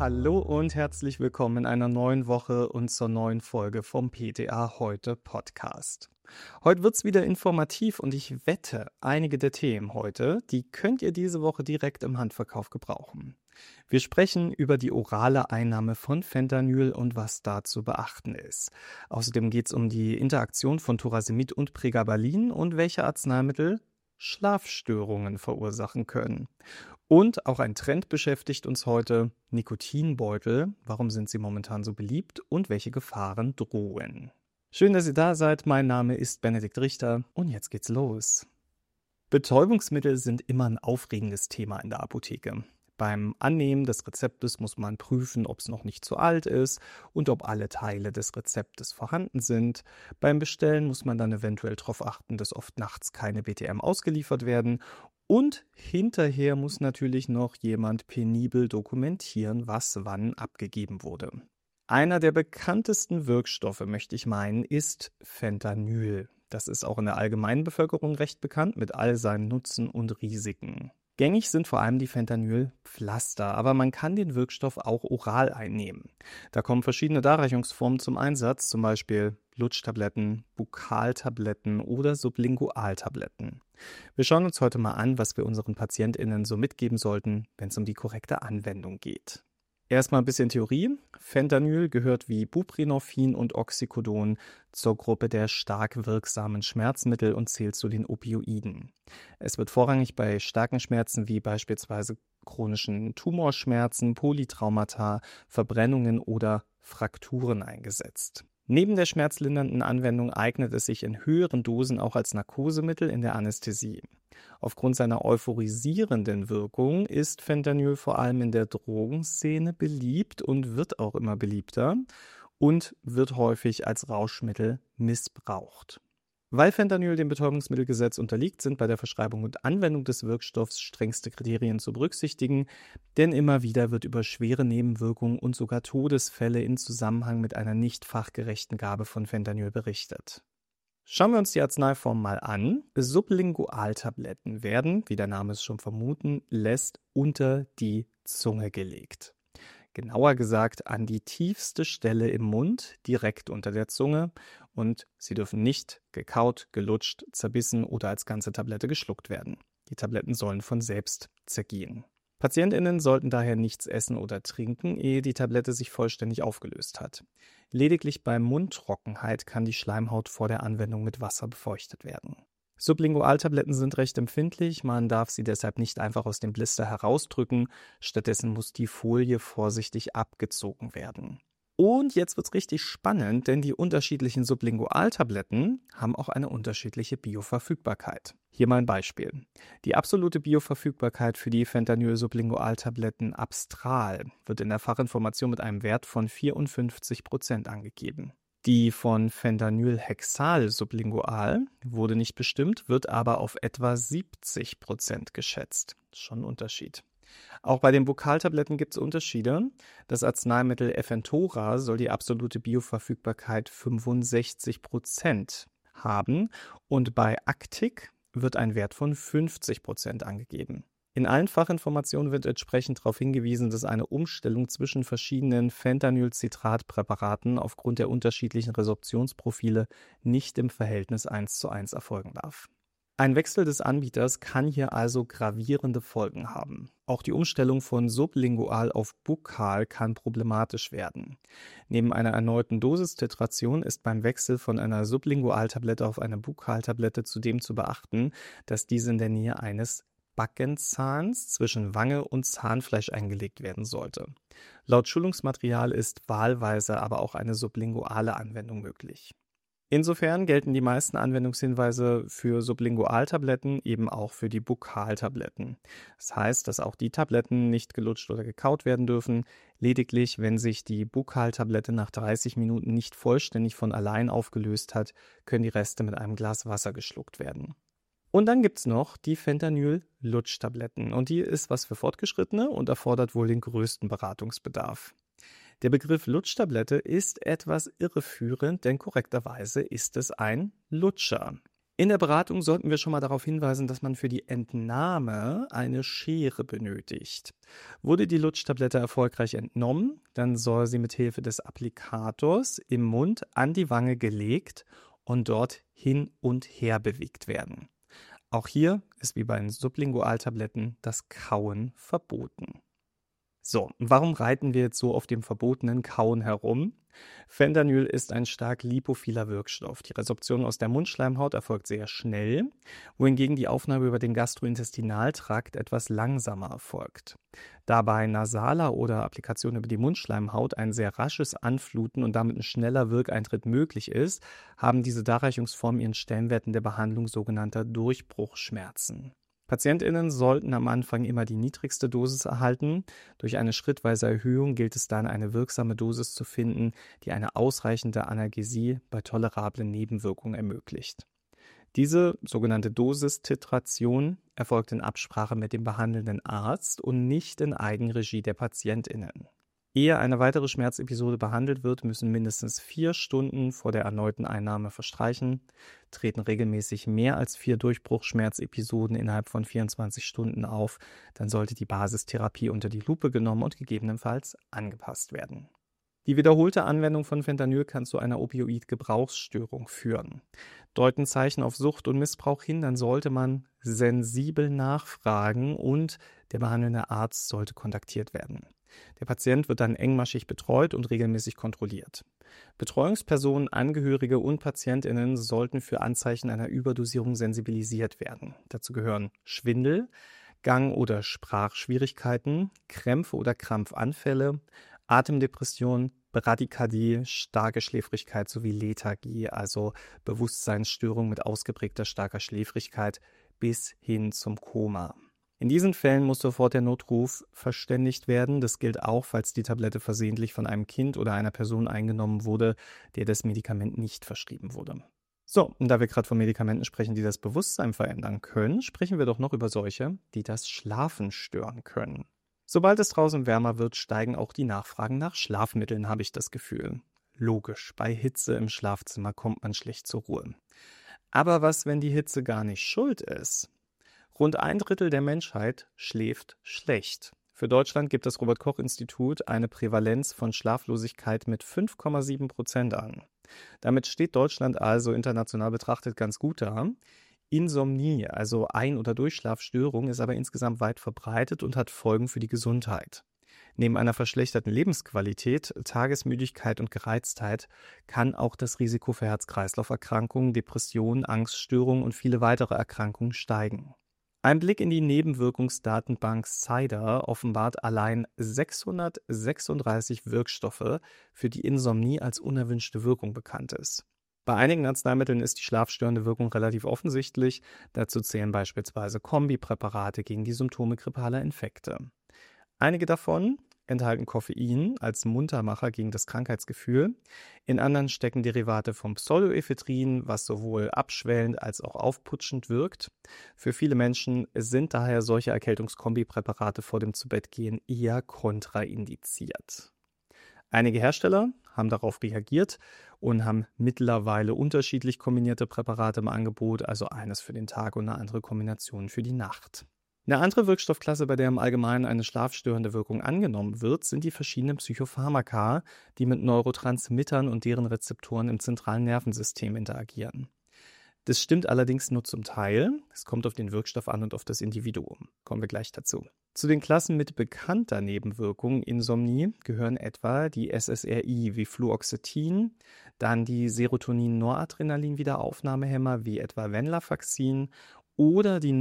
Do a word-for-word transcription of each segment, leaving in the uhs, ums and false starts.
Hallo und herzlich willkommen in einer neuen Woche und zur neuen Folge vom P T A Heute Podcast. Heute wird's wieder informativ und ich wette, einige der Themen heute, die könnt ihr diese Woche direkt im Handverkauf gebrauchen. Wir sprechen über die orale Einnahme von Fentanyl und was da zu beachten ist. Außerdem geht's um die Interaktion von Thorasemid und Pregabalin und welche Arzneimittel Schlafstörungen verursachen können. Und auch ein Trend beschäftigt uns heute: Nikotinbeutel. Warum sind sie momentan so beliebt und welche Gefahren drohen? Schön, dass ihr da seid. Mein Name ist Benedikt Richter und jetzt geht's los. Betäubungsmittel sind immer ein aufregendes Thema in der Apotheke. Beim Annehmen des Rezeptes muss man prüfen, ob es noch nicht zu alt ist und ob alle Teile des Rezeptes vorhanden sind. Beim Bestellen muss man dann eventuell darauf achten, dass oft nachts keine B T M ausgeliefert werden. Und hinterher muss natürlich noch jemand penibel dokumentieren, was wann abgegeben wurde. Einer der bekanntesten Wirkstoffe, möchte ich meinen, ist Fentanyl. Das ist auch in der allgemeinen Bevölkerung recht bekannt mit all seinen Nutzen und Risiken. Gängig sind vor allem die Fentanyl-Pflaster, aber man kann den Wirkstoff auch oral einnehmen. Da kommen verschiedene Darreichungsformen zum Einsatz, zum Beispiel Lutschtabletten, Buckaltabletten oder Sublingualtabletten. Wir schauen uns heute mal an, was wir unseren PatientInnen so mitgeben sollten, wenn es um die korrekte Anwendung geht. Erstmal ein bisschen Theorie. Fentanyl gehört wie Buprenorphin und Oxycodon zur Gruppe der stark wirksamen Schmerzmittel und zählt zu den Opioiden. Es wird vorrangig bei starken Schmerzen wie beispielsweise chronischen Tumorschmerzen, Polytraumata, Verbrennungen oder Frakturen eingesetzt. Neben der schmerzlindernden Anwendung eignet es sich in höheren Dosen auch als Narkosemittel in der Anästhesie. Aufgrund seiner euphorisierenden Wirkung ist Fentanyl vor allem in der Drogenszene beliebt und wird auch immer beliebter und wird häufig als Rauschmittel missbraucht. Weil Fentanyl dem Betäubungsmittelgesetz unterliegt, sind bei der Verschreibung und Anwendung des Wirkstoffs strengste Kriterien zu berücksichtigen, denn immer wieder wird über schwere Nebenwirkungen und sogar Todesfälle in Zusammenhang mit einer nicht fachgerechten Gabe von Fentanyl berichtet. Schauen wir uns die Arzneiform mal an. Sublingualtabletten werden, wie der Name es schon vermuten lässt, unter die Zunge gelegt. Genauer gesagt an die tiefste Stelle im Mund, direkt unter der Zunge, und sie dürfen nicht gekaut, gelutscht, zerbissen oder als ganze Tablette geschluckt werden. Die Tabletten sollen von selbst zergehen. PatientInnen sollten daher nichts essen oder trinken, ehe die Tablette sich vollständig aufgelöst hat. Lediglich bei Mundtrockenheit kann die Schleimhaut vor der Anwendung mit Wasser befeuchtet werden. Sublingualtabletten sind recht empfindlich, man darf sie deshalb nicht einfach aus dem Blister herausdrücken, stattdessen muss die Folie vorsichtig abgezogen werden. Und jetzt wird's richtig spannend, denn die unterschiedlichen Sublingualtabletten haben auch eine unterschiedliche Bioverfügbarkeit. Hier mal ein Beispiel. Die absolute Bioverfügbarkeit für die Fentanyl-Sublingualtabletten Abstral wird in der Fachinformation mit einem Wert von vierundfünfzig Prozent angegeben. Die von Fentanyl-Hexal sublingual wurde nicht bestimmt, wird aber auf etwa siebzig Prozent geschätzt. Schon ein Unterschied. Auch bei den Buckaltabletten gibt es Unterschiede. Das Arzneimittel Efentora soll die absolute Bioverfügbarkeit fünfundsechzig Prozent haben und bei Actic wird ein Wert von fünfzig Prozent angegeben. In allen Fachinformationen wird entsprechend darauf hingewiesen, dass eine Umstellung zwischen verschiedenen Fentanyl-Citrat-Präparaten aufgrund der unterschiedlichen Resorptionsprofile nicht im Verhältnis eins zu eins erfolgen darf. Ein Wechsel des Anbieters kann hier also gravierende Folgen haben. Auch die Umstellung von sublingual auf bukal kann problematisch werden. Neben einer erneuten Dosistitration ist beim Wechsel von einer Sublingualtablette auf eine Bukaltablette zudem zu beachten, dass diese in der Nähe eines Backenzahns zwischen Wange und Zahnfleisch eingelegt werden sollte. Laut Schulungsmaterial ist wahlweise aber auch eine sublinguale Anwendung möglich. Insofern gelten die meisten Anwendungshinweise für Sublingualtabletten eben auch für die Buckaltabletten. Das heißt, dass auch die Tabletten nicht gelutscht oder gekaut werden dürfen. Lediglich, wenn sich die Buckaltablette nach dreißig Minuten nicht vollständig von allein aufgelöst hat, können die Reste mit einem Glas Wasser geschluckt werden. Und dann gibt's noch die Fentanyl-Lutschtabletten. Und die ist was für Fortgeschrittene und erfordert wohl den größten Beratungsbedarf. Der Begriff Lutschtablette ist etwas irreführend, denn korrekterweise ist es ein Lutscher. In der Beratung sollten wir schon mal darauf hinweisen, dass man für die Entnahme eine Schere benötigt. Wurde die Lutschtablette erfolgreich entnommen, dann soll sie mit Hilfe des Applikators im Mund an die Wange gelegt und dort hin und her bewegt werden. Auch hier ist wie bei den Sublingualtabletten das Kauen verboten. So, warum reiten wir jetzt so auf dem verbotenen Kauen herum? Fentanyl ist ein stark lipophiler Wirkstoff. Die Resorption aus der Mundschleimhaut erfolgt sehr schnell, wohingegen die Aufnahme über den Gastrointestinaltrakt etwas langsamer erfolgt. Da bei nasaler oder Applikation über die Mundschleimhaut ein sehr rasches Anfluten und damit ein schneller Wirkeintritt möglich ist, haben diese Darreichungsformen ihren Stellenwert in der Behandlung sogenannter Durchbruchsschmerzen. PatientInnen sollten am Anfang immer die niedrigste Dosis erhalten. Durch eine schrittweise Erhöhung gilt es dann, eine wirksame Dosis zu finden, die eine ausreichende Analgesie bei tolerablen Nebenwirkungen ermöglicht. Diese sogenannte Dosistitration erfolgt in Absprache mit dem behandelnden Arzt und nicht in Eigenregie der PatientInnen. Ehe eine weitere Schmerzepisode behandelt wird, müssen mindestens vier Stunden vor der erneuten Einnahme verstreichen. Treten regelmäßig mehr als vier Durchbruchsschmerzepisoden innerhalb von vierundzwanzig Stunden auf, dann sollte die Basistherapie unter die Lupe genommen und gegebenenfalls angepasst werden. Die wiederholte Anwendung von Fentanyl kann zu einer Opioid-Gebrauchsstörung führen. Deuten Zeichen auf Sucht und Missbrauch hin, dann sollte man sensibel nachfragen und der behandelnde Arzt sollte kontaktiert werden. Der Patient wird dann engmaschig betreut und regelmäßig kontrolliert. Betreuungspersonen, Angehörige und PatientInnen sollten für Anzeichen einer Überdosierung sensibilisiert werden. Dazu gehören Schwindel, Gang- oder Sprachschwierigkeiten, Krämpfe oder Krampfanfälle, Atemdepression, Bradykardie, starke Schläfrigkeit sowie Lethargie, also Bewusstseinsstörung mit ausgeprägter starker Schläfrigkeit bis hin zum Koma. In diesen Fällen muss sofort der Notruf verständigt werden. Das gilt auch, falls die Tablette versehentlich von einem Kind oder einer Person eingenommen wurde, der das Medikament nicht verschrieben wurde. So, und da wir gerade von Medikamenten sprechen, die das Bewusstsein verändern können, sprechen wir doch noch über solche, die das Schlafen stören können. Sobald es draußen wärmer wird, steigen auch die Nachfragen nach Schlafmitteln, habe ich das Gefühl. Logisch, bei Hitze im Schlafzimmer kommt man schlecht zur Ruhe. Aber was, wenn die Hitze gar nicht schuld ist? Rund ein Drittel der Menschheit schläft schlecht. Für Deutschland gibt das Robert-Koch-Institut eine Prävalenz von Schlaflosigkeit mit fünf Komma sieben Prozent an. Damit steht Deutschland also international betrachtet ganz gut da. Insomnie, also Ein- oder Durchschlafstörung, ist aber insgesamt weit verbreitet und hat Folgen für die Gesundheit. Neben einer verschlechterten Lebensqualität, Tagesmüdigkeit und Gereiztheit kann auch das Risiko für Herz-Kreislauf-Erkrankungen, Depressionen, Angststörungen und viele weitere Erkrankungen steigen. Ein Blick in die Nebenwirkungsdatenbank C I D A offenbart allein sechshundertsechsunddreißig Wirkstoffe, für die Insomnie als unerwünschte Wirkung bekannt ist. Bei einigen Arzneimitteln ist die schlafstörende Wirkung relativ offensichtlich. Dazu zählen beispielsweise Kombipräparate gegen die Symptome grippaler Infekte. Einige davon enthalten Koffein als Muntermacher gegen das Krankheitsgefühl. In anderen stecken Derivate vom Pseudoephedrin, was sowohl abschwellend als auch aufputschend wirkt. Für viele Menschen sind daher solche Erkältungskombipräparate vor dem Zubettgehen eher kontraindiziert. Einige Hersteller haben darauf reagiert und haben mittlerweile unterschiedlich kombinierte Präparate im Angebot, also eines für den Tag und eine andere Kombination für die Nacht. Eine andere Wirkstoffklasse, bei der im Allgemeinen eine schlafstörende Wirkung angenommen wird, sind die verschiedenen Psychopharmaka, die mit Neurotransmittern und deren Rezeptoren im zentralen Nervensystem interagieren. Das stimmt allerdings nur zum Teil. Es kommt auf den Wirkstoff an und auf das Individuum. Kommen wir gleich dazu. Zu den Klassen mit bekannter Nebenwirkung Insomnie gehören etwa die S S R I wie Fluoxetin, dann die Serotonin-Noradrenalin-Wiederaufnahmehämmer wie etwa Venlafaxin oder die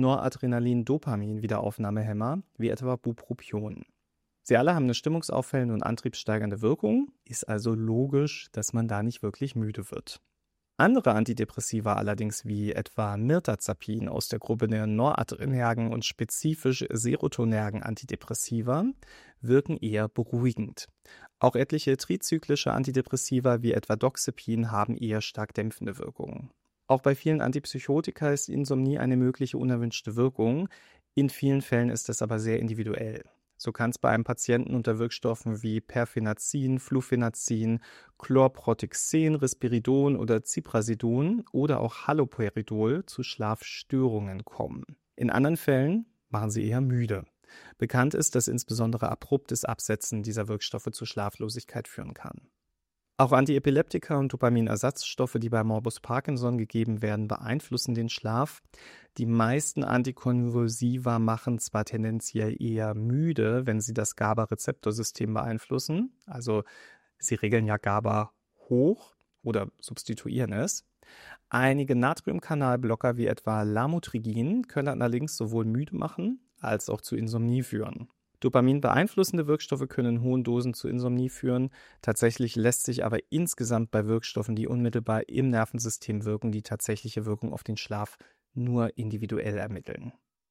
Noradrenalin-Dopamin-Wiederaufnahmehämmer wie etwa Bupropion. Sie alle haben eine stimmungsauffällende und antriebssteigernde Wirkung, ist also logisch, dass man da nicht wirklich müde wird. Andere Antidepressiva allerdings wie etwa Mirtazapin aus der Gruppe der noradrenergen und spezifisch serotonergen Antidepressiva wirken eher beruhigend. Auch etliche trizyklische Antidepressiva wie etwa Doxepin haben eher stark dämpfende Wirkungen. Auch bei vielen Antipsychotika ist Insomnie eine mögliche unerwünschte Wirkung. In vielen Fällen ist es aber sehr individuell. So kann es bei einem Patienten unter Wirkstoffen wie Perfenazin, Flufenazin, Chlorprotixen, Risperidon oder Ziprasidon oder auch Haloperidol zu Schlafstörungen kommen. In anderen Fällen machen sie eher müde. Bekannt ist, dass insbesondere abruptes Absetzen dieser Wirkstoffe zu Schlaflosigkeit führen kann. Auch Antiepileptika und Dopaminersatzstoffe, die bei Morbus Parkinson gegeben werden, beeinflussen den Schlaf. Die meisten Antikonvulsiva machen zwar tendenziell eher müde, wenn sie das GABA-Rezeptorsystem beeinflussen, also sie regeln ja GABA hoch oder substituieren es. Einige Natriumkanalblocker wie etwa Lamotrigin können allerdings sowohl müde machen als auch zu Insomnie führen. Dopamin beeinflussende Wirkstoffe können in hohen Dosen zu Insomnie führen. Tatsächlich lässt sich aber insgesamt bei Wirkstoffen, die unmittelbar im Nervensystem wirken, die tatsächliche Wirkung auf den Schlaf nur individuell ermitteln.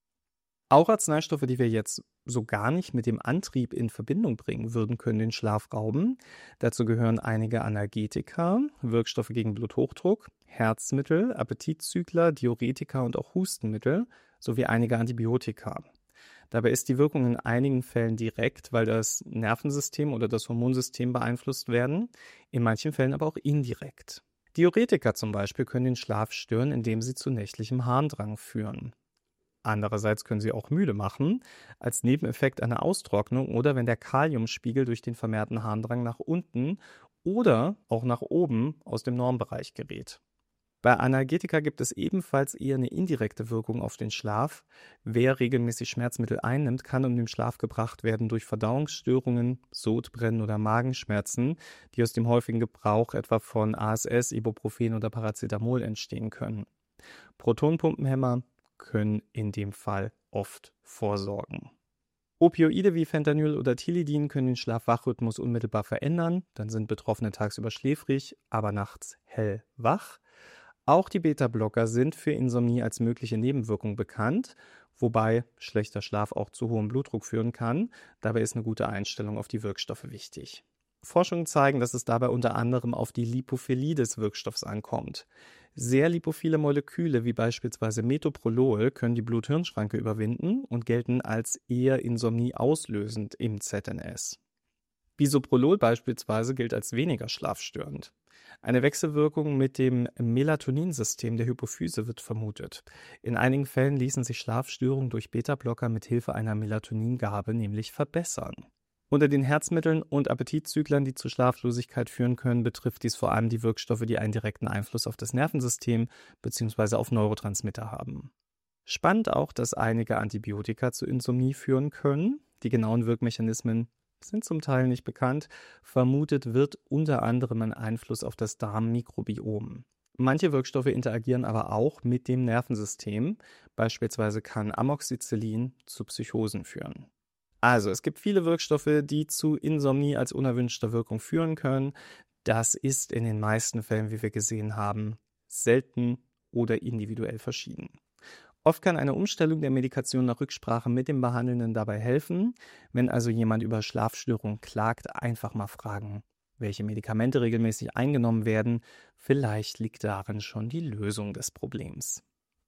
Auch Arzneistoffe, die wir jetzt so gar nicht mit dem Antrieb in Verbindung bringen würden, können den Schlaf rauben. Dazu gehören einige Analgetika, Wirkstoffe gegen Bluthochdruck, Herzmittel, Appetitzügler, Diuretika und auch Hustenmittel sowie einige Antibiotika. Dabei ist die Wirkung in einigen Fällen direkt, weil das Nervensystem oder das Hormonsystem beeinflusst werden, in manchen Fällen aber auch indirekt. Diuretika zum Beispiel können den Schlaf stören, indem sie zu nächtlichem Harndrang führen. Andererseits können sie auch müde machen, als Nebeneffekt eine Austrocknung oder wenn der Kaliumspiegel durch den vermehrten Harndrang nach unten oder auch nach oben aus dem Normbereich gerät. Bei Analgetika gibt es ebenfalls eher eine indirekte Wirkung auf den Schlaf. Wer regelmäßig Schmerzmittel einnimmt, kann um den Schlaf gebracht werden durch Verdauungsstörungen, Sodbrennen oder Magenschmerzen, die aus dem häufigen Gebrauch etwa von A S S, Ibuprofen oder Paracetamol entstehen können. Protonpumpenhemmer können in dem Fall oft vorsorgen. Opioide wie Fentanyl oder Tilidin können den Schlaf-Wach-Rhythmus unmittelbar verändern. Dann sind Betroffene tagsüber schläfrig, aber nachts hellwach. Auch die Beta-Blocker sind für Insomnie als mögliche Nebenwirkung bekannt, wobei schlechter Schlaf auch zu hohem Blutdruck führen kann. Dabei ist eine gute Einstellung auf die Wirkstoffe wichtig. Forschungen zeigen, dass es dabei unter anderem auf die Lipophilie des Wirkstoffs ankommt. Sehr lipophile Moleküle wie beispielsweise Metoprolol können die Blut-Hirn-Schranke überwinden und gelten als eher Insomnie auslösend im Z N S. Bisoprolol beispielsweise gilt als weniger schlafstörend. Eine Wechselwirkung mit dem Melatoninsystem der Hypophyse wird vermutet. In einigen Fällen ließen sich Schlafstörungen durch Beta-Blocker mit Hilfe einer Melatoningabe nämlich verbessern. Unter den Herzmitteln und Appetitzüglern, die zu Schlaflosigkeit führen können, betrifft dies vor allem die Wirkstoffe, die einen direkten Einfluss auf das Nervensystem bzw. auf Neurotransmitter haben. Spannend auch, dass einige Antibiotika zu Insomnie führen können. Die genauen Wirkmechanismen sind zum Teil nicht bekannt. Vermutet wird unter anderem ein Einfluss auf das Darmmikrobiom. Manche Wirkstoffe interagieren aber auch mit dem Nervensystem. Beispielsweise kann Amoxicillin zu Psychosen führen. Also, es gibt viele Wirkstoffe, die zu Insomnie als unerwünschter Wirkung führen können. Das ist in den meisten Fällen, wie wir gesehen haben, selten oder individuell verschieden. Oft kann eine Umstellung der Medikation nach Rücksprache mit dem Behandelnden dabei helfen. Wenn also jemand über Schlafstörungen klagt, einfach mal fragen, welche Medikamente regelmäßig eingenommen werden. Vielleicht liegt darin schon die Lösung des Problems.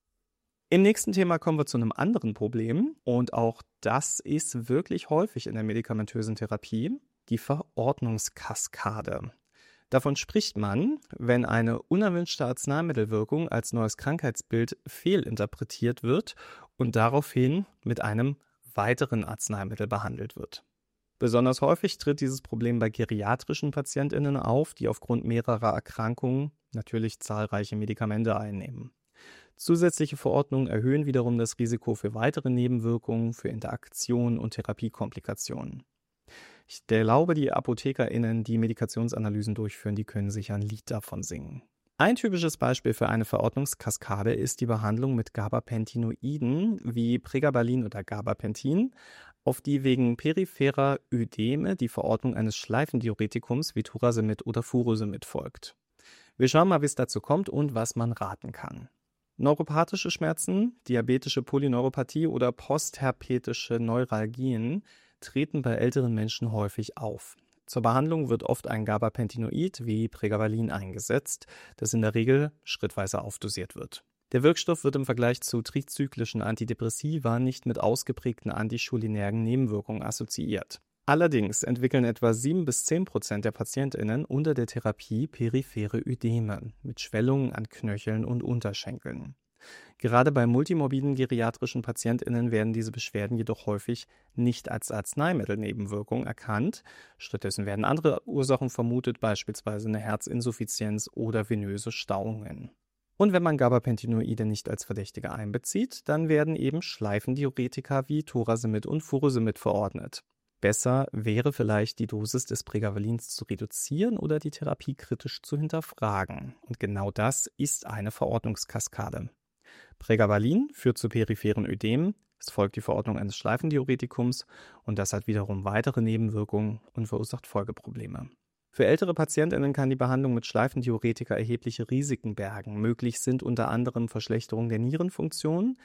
Im nächsten Thema kommen wir zu einem anderen Problem und auch das ist wirklich häufig in der medikamentösen Therapie, die Verordnungskaskade. Davon spricht man, wenn eine unerwünschte Arzneimittelwirkung als neues Krankheitsbild fehlinterpretiert wird und daraufhin mit einem weiteren Arzneimittel behandelt wird. Besonders häufig tritt dieses Problem bei geriatrischen PatientInnen auf, die aufgrund mehrerer Erkrankungen natürlich zahlreiche Medikamente einnehmen. Zusätzliche Verordnungen erhöhen wiederum das Risiko für weitere Nebenwirkungen, für Interaktionen und Therapiekomplikationen. Ich glaube, die ApothekerInnen, die Medikationsanalysen durchführen, die können sich ein Lied davon singen. Ein typisches Beispiel für eine Verordnungskaskade ist die Behandlung mit Gabapentinoiden wie Pregabalin oder Gabapentin, auf die wegen peripherer Ödeme die Verordnung eines Schleifendiuretikums wie Turasemid oder Furosemid folgt. Wir schauen mal, wie es dazu kommt und was man raten kann. Neuropathische Schmerzen, diabetische Polyneuropathie oder postherpetische Neuralgien treten bei älteren Menschen häufig auf. Zur Behandlung wird oft ein Gabapentinoid wie Pregabalin eingesetzt, das in der Regel schrittweise aufdosiert wird. Der Wirkstoff wird im Vergleich zu trizyklischen Antidepressiva nicht mit ausgeprägten anticholinergen Nebenwirkungen assoziiert. Allerdings entwickeln etwa sieben bis zehn Prozent der PatientInnen unter der Therapie periphere Ödeme mit Schwellungen an Knöcheln und Unterschenkeln. Gerade bei multimorbiden geriatrischen PatientInnen werden diese Beschwerden jedoch häufig nicht als Arzneimittelnebenwirkung erkannt. Stattdessen werden andere Ursachen vermutet, beispielsweise eine Herzinsuffizienz oder venöse Stauungen. Und wenn man Gabapentinoide nicht als Verdächtige einbezieht, dann werden eben Schleifendiuretika wie Thorasemid und Furosemid verordnet. Besser wäre vielleicht, die Dosis des Pregabalins zu reduzieren oder die Therapie kritisch zu hinterfragen. Und genau das ist eine Verordnungskaskade. Pregabalin führt zu peripheren Ödemen, es folgt die Verordnung eines Schleifendiuretikums und das hat wiederum weitere Nebenwirkungen und verursacht Folgeprobleme. Für ältere PatientInnen kann die Behandlung mit Schleifendiuretika erhebliche Risiken bergen. Möglich sind unter anderem Verschlechterung der Nierenfunktion,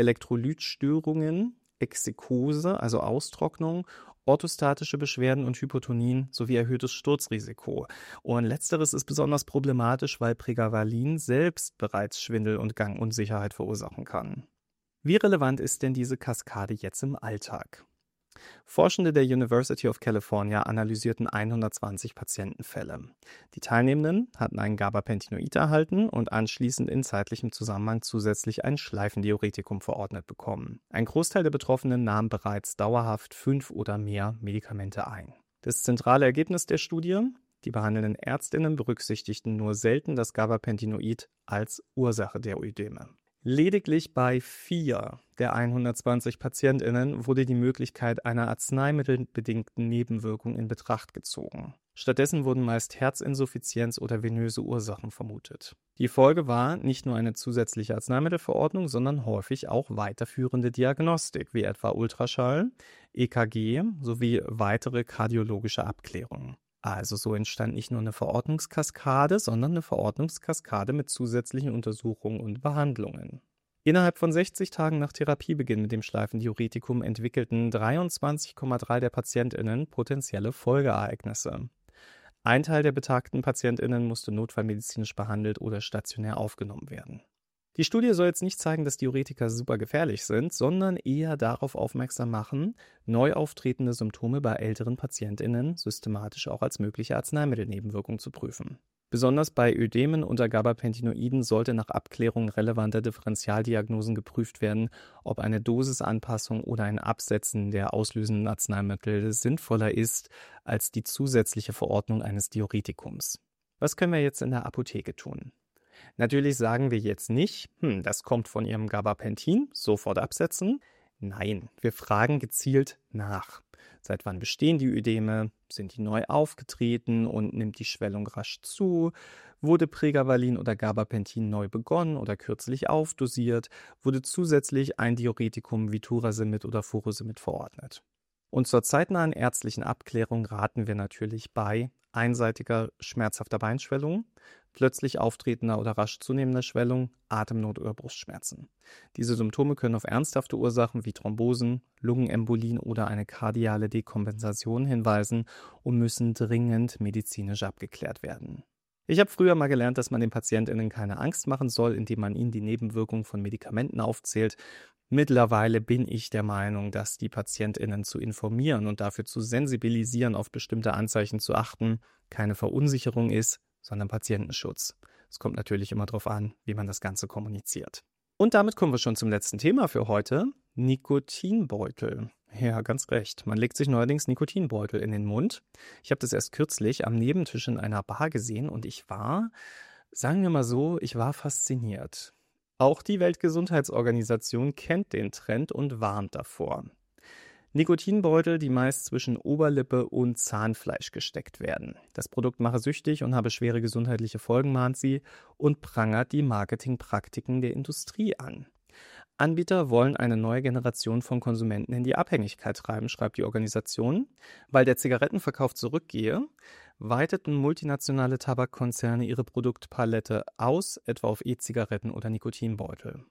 Elektrolytstörungen, Exsikkose, also Austrocknung, orthostatische Beschwerden und Hypotonien sowie erhöhtes Sturzrisiko. Und letzteres ist besonders problematisch, weil Pregabalin selbst bereits Schwindel und Gangunsicherheit verursachen kann. Wie relevant ist denn diese Kaskade jetzt im Alltag? Forschende der University of California analysierten hundertzwanzig Patientenfälle. Die Teilnehmenden hatten einen Gabapentinoid erhalten und anschließend in zeitlichem Zusammenhang zusätzlich ein Schleifendiuretikum verordnet bekommen. Ein Großteil der Betroffenen nahm bereits dauerhaft fünf oder mehr Medikamente ein. Das zentrale Ergebnis der Studie: Die behandelnden Ärztinnen berücksichtigten nur selten das Gabapentinoid als Ursache der Ödeme. Lediglich bei vier der hundertzwanzig PatientInnen wurde die Möglichkeit einer arzneimittelbedingten Nebenwirkung in Betracht gezogen. Stattdessen wurden meist Herzinsuffizienz oder venöse Ursachen vermutet. Die Folge war nicht nur eine zusätzliche Arzneimittelverordnung, sondern häufig auch weiterführende Diagnostik, wie etwa Ultraschall, E K G sowie weitere kardiologische Abklärungen. Also so entstand nicht nur eine Verordnungskaskade, sondern eine Verordnungskaskade mit zusätzlichen Untersuchungen und Behandlungen. Innerhalb von sechzig Tagen nach Therapiebeginn mit dem Schleifendiuretikum entwickelten dreiundzwanzig Komma drei der PatientInnen potenzielle Folgeereignisse. Ein Teil der betagten PatientInnen musste notfallmedizinisch behandelt oder stationär aufgenommen werden. Die Studie soll jetzt nicht zeigen, dass Diuretika super gefährlich sind, sondern eher darauf aufmerksam machen, neu auftretende Symptome bei älteren PatientInnen systematisch auch als mögliche Arzneimittelnebenwirkung zu prüfen. Besonders bei Ödemen unter Gabapentinoiden sollte nach Abklärung relevanter Differentialdiagnosen geprüft werden, ob eine Dosisanpassung oder ein Absetzen der auslösenden Arzneimittel sinnvoller ist als die zusätzliche Verordnung eines Diuretikums. Was können wir jetzt in der Apotheke tun? Natürlich sagen wir jetzt nicht, hm, das kommt von Ihrem Gabapentin, sofort absetzen. Nein, wir fragen gezielt nach. Seit wann bestehen die Ödeme? Sind die neu aufgetreten und nimmt die Schwellung rasch zu? Wurde Pregabalin oder Gabapentin neu begonnen oder kürzlich aufdosiert? Wurde zusätzlich ein Diuretikum wie Thorasemid oder Furosemid verordnet? Und zur zeitnahen ärztlichen Abklärung raten wir natürlich bei einseitiger schmerzhafter Beinschwellung, plötzlich auftretender oder rasch zunehmender Schwellung, Atemnot oder Brustschmerzen. Diese Symptome können auf ernsthafte Ursachen wie Thrombosen, Lungenembolien oder eine kardiale Dekompensation hinweisen und müssen dringend medizinisch abgeklärt werden. Ich habe früher mal gelernt, dass man den PatientInnen keine Angst machen soll, indem man ihnen die Nebenwirkungen von Medikamenten aufzählt. Mittlerweile bin ich der Meinung, dass die PatientInnen zu informieren und dafür zu sensibilisieren, auf bestimmte Anzeichen zu achten, keine Verunsicherung ist, sondern Patientenschutz. Es kommt natürlich immer darauf an, wie man das Ganze kommuniziert. Und damit kommen wir schon zum letzten Thema für heute: Nikotinbeutel. Ja, ganz recht. Man legt sich neuerdings Nikotinbeutel in den Mund. Ich habe das erst kürzlich am Nebentisch in einer Bar gesehen und ich war, sagen wir mal so, ich war fasziniert. Auch die Weltgesundheitsorganisation kennt den Trend und warnt davor. Nikotinbeutel, die meist zwischen Oberlippe und Zahnfleisch gesteckt werden. Das Produkt mache süchtig und habe schwere gesundheitliche Folgen, mahnt sie, und prangert die Marketingpraktiken der Industrie an. Anbieter wollen eine neue Generation von Konsumenten in die Abhängigkeit treiben, schreibt die Organisation. Weil der Zigarettenverkauf zurückgehe, weiteten multinationale Tabakkonzerne ihre Produktpalette aus, etwa auf E-Zigaretten oder Nikotinbeutel.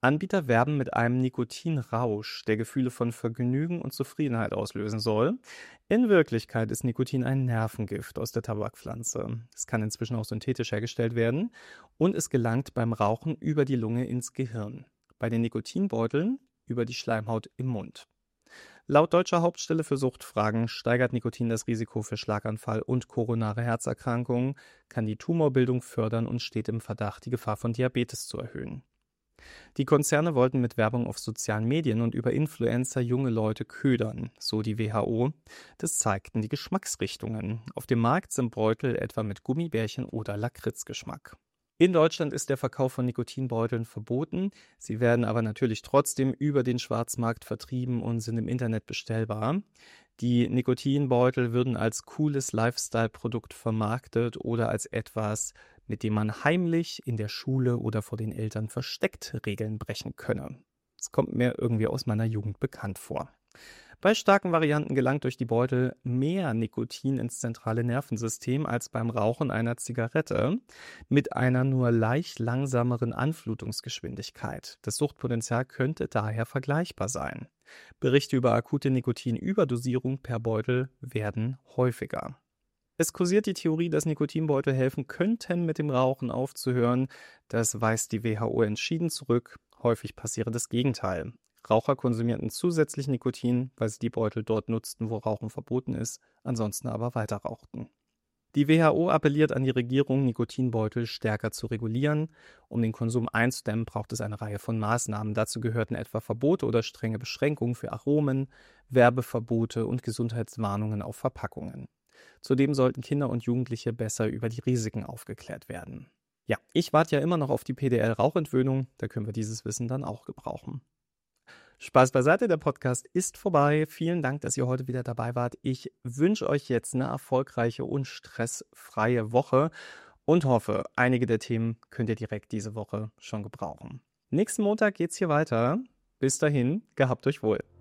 Anbieter werben mit einem Nikotinrausch, der Gefühle von Vergnügen und Zufriedenheit auslösen soll. In Wirklichkeit ist Nikotin ein Nervengift aus der Tabakpflanze. Es kann inzwischen auch synthetisch hergestellt werden und es gelangt beim Rauchen über die Lunge ins Gehirn. Bei den Nikotinbeuteln über die Schleimhaut im Mund. Laut Deutscher Hauptstelle für Suchtfragen steigert Nikotin das Risiko für Schlaganfall und koronare Herzerkrankungen, kann die Tumorbildung fördern und steht im Verdacht, die Gefahr von Diabetes zu erhöhen. Die Konzerne wollten mit Werbung auf sozialen Medien und über Influencer junge Leute ködern, so die W H O. Das zeigten die Geschmacksrichtungen. Auf dem Markt sind Beutel etwa mit Gummibärchen oder Lakritzgeschmack. In Deutschland ist der Verkauf von Nikotinbeuteln verboten. Sie werden aber natürlich trotzdem über den Schwarzmarkt vertrieben und sind im Internet bestellbar. Die Nikotinbeutel würden als cooles Lifestyle-Produkt vermarktet oder als etwas, mit dem man heimlich in der Schule oder vor den Eltern versteckt Regeln brechen könne. Das kommt mir irgendwie aus meiner Jugend bekannt vor. Bei starken Varianten gelangt durch die Beutel mehr Nikotin ins zentrale Nervensystem als beim Rauchen einer Zigarette, mit einer nur leicht langsameren Anflutungsgeschwindigkeit. Das Suchtpotenzial könnte daher vergleichbar sein. Berichte über akute Nikotinüberdosierung per Beutel werden häufiger. Es kursiert die Theorie, dass Nikotinbeutel helfen könnten, mit dem Rauchen aufzuhören. Das weist die W H O entschieden zurück. Häufig passiere das Gegenteil. Raucher konsumierten zusätzlich Nikotin, weil sie die Beutel dort nutzten, wo Rauchen verboten ist, ansonsten aber weiter rauchten. Die W H O appelliert an die Regierung, Nikotinbeutel stärker zu regulieren. Um den Konsum einzudämmen, braucht es eine Reihe von Maßnahmen. Dazu gehörten etwa Verbote oder strenge Beschränkungen für Aromen, Werbeverbote und Gesundheitswarnungen auf Verpackungen. Zudem sollten Kinder und Jugendliche besser über die Risiken aufgeklärt werden. Ja, ich warte ja immer noch auf die P D L-Rauchentwöhnung, da können wir dieses Wissen dann auch gebrauchen. Spaß beiseite, der Podcast ist vorbei. Vielen Dank, dass ihr heute wieder dabei wart. Ich wünsche euch jetzt eine erfolgreiche und stressfreie Woche und hoffe, einige der Themen könnt ihr direkt diese Woche schon gebrauchen. Nächsten Montag geht's hier weiter. Bis dahin, gehabt euch wohl.